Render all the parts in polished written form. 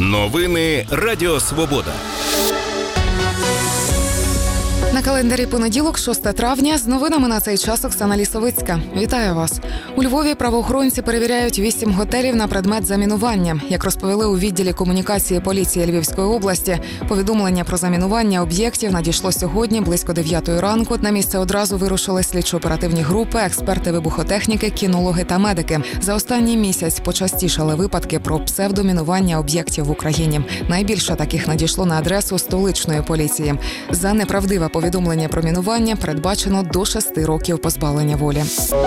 Новини Радіо Свобода. На календарі понеділок, 6 травня. З новинами на цей час Оксана Лісовицька. Вітаю вас. У Львові правоохоронці перевіряють 8 готелів на предмет замінування. Як розповіли у відділі комунікації поліції Львівської області, повідомлення про замінування об'єктів надійшло сьогодні близько 9 ранку. На місце одразу вирушили слідчо-оперативні групи, експерти вибухотехніки, кінологи та медики. За останній місяць почастішали випадки про псевдомінування об'єктів в Україні. Найбільше таких надійшло на адресу столичної поліції. За неправдиве повідомлення про мінування передбачено до 6 років позбавлення волі.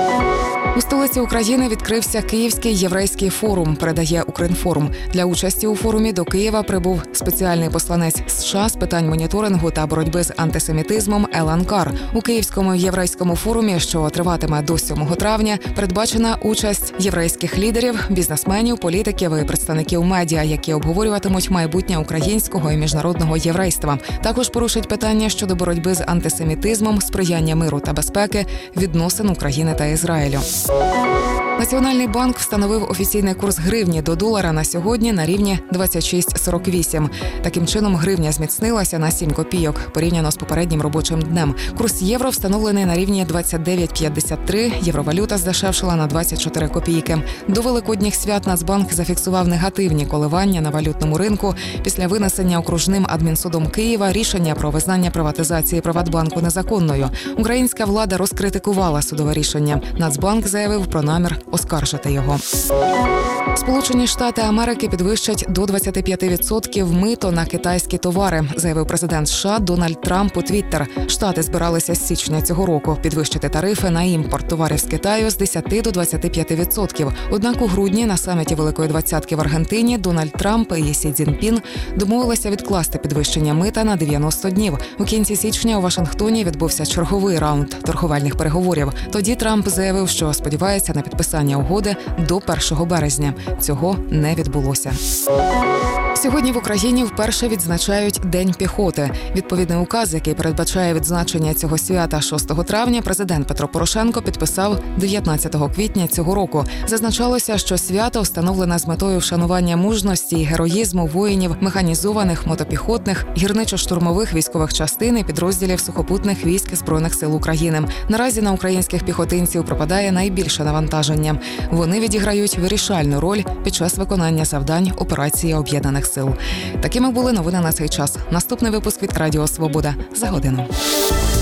У столиці України відкрився Київський єврейський форум, передає Укрінформ. Для участі у форумі до Києва прибув спеціальний посланець США з питань моніторингу та боротьби з антисемітизмом Елан Кар. У Київському єврейському форумі, що триватиме до 7 травня, передбачена участь єврейських лідерів, бізнесменів, політиків і представників медіа, які обговорюватимуть майбутнє українського і міжнародного єврейства. Також порушать питання щодо боротьби з антисемітизмом, сприяння миру та безпеки, відносин України та Ізраїлю. Національний банк встановив офіційний курс гривні до долара на сьогодні на рівні 26,48. Таким чином, гривня зміцнилася на 7 копійок порівняно з попереднім робочим днем. Курс євро встановлений на рівні 29,53, євровалюта здешевшила на 24 копійки. До великодніх свят Нацбанк зафіксував негативні коливання на валютному ринку після винесення окружним адмінсудом Києва рішення про визнання приватизації Приватбанку незаконною. Українська влада розкритикувала судове рішення. Нацбанк заявив про намір оскаржити його. Сполучені Штати Америки підвищать до 25% мито на китайські товари, заявив президент США Дональд Трамп у Твіттер. Штати збиралися з січня цього року підвищити тарифи на імпорт товарів з Китаю з 10 до 25%. Однак у грудні на саміті Великої Двадцятки в Аргентині Дональд Трамп і Сі Цзіньпін домовилися відкласти підвищення мита на 90 днів. У кінці січня у Вашингтоні відбувся черговий раунд торговельних переговорів. Тоді Трамп заявив, що сподівається на підписання угоди до 1 березня. Цього не відбулося. Сьогодні в Україні вперше відзначають День піхоти. Відповідний указ, який передбачає відзначення цього свята 6 травня, президент Петро Порошенко підписав 19 квітня цього року. Зазначалося, що свято встановлене з метою вшанування мужності і героїзму воїнів механізованих, мотопіхотних, гірничо-штурмових військових частин і підрозділів сухопутних військ Збройних сил України. Наразі на українських піхотинців припадає найбільше навантаження. Вони відіграють вирішальну роль під час виконання завдань операції Об'єднаних сил. Такими були новини на цей час. Наступний випуск від Радіо Свобода за годину.